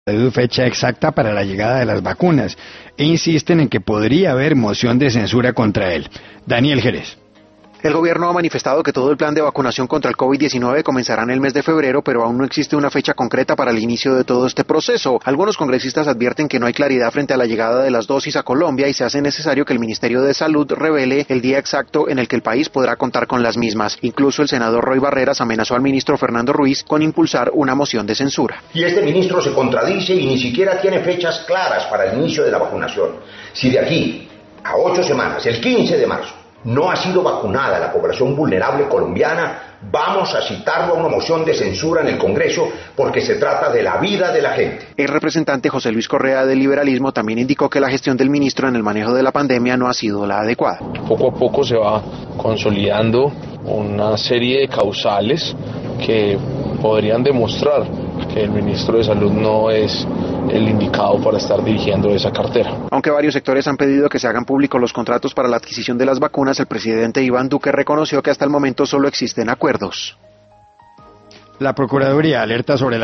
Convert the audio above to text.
fecha exacta para la llegada de las vacunas e insisten en que podría haber moción de censura contra él. Daniel Jerez. El gobierno ha manifestado que todo el plan de vacunación contra el COVID-19 comenzará en el mes de febrero, pero aún no existe una fecha concreta para el inicio de todo este proceso. Algunos congresistas advierten que no hay claridad frente a la llegada de las dosis a Colombia y se hace necesario que el Ministerio de Salud revele el día exacto en el que el país podrá contar con las mismas. Incluso el senador Roy Barreras amenazó al ministro Fernando Ruiz con impulsar una moción de censura. Y este ministro se contradice y ni siquiera tiene fechas claras para el inicio de la vacunación. Si de aquí a 8 semanas, el 15 de marzo, no ha sido vacunada la población vulnerable colombiana, vamos a citarlo a una moción de censura en el Congreso porque se trata de la vida de la gente. El representante José Luis Correa del Liberalismo también indicó que la gestión del ministro en el manejo de la pandemia no ha sido la adecuada. Poco a poco se va consolidando una serie de causales que podrían demostrar que el ministro de Salud no es el indicado para estar dirigiendo esa cartera. Aunque varios sectores han pedido que se hagan públicos los contratos para la adquisición de las vacunas, el presidente Iván Duque reconoció que hasta el momento solo existen acuerdos. La Procuraduría alerta sobre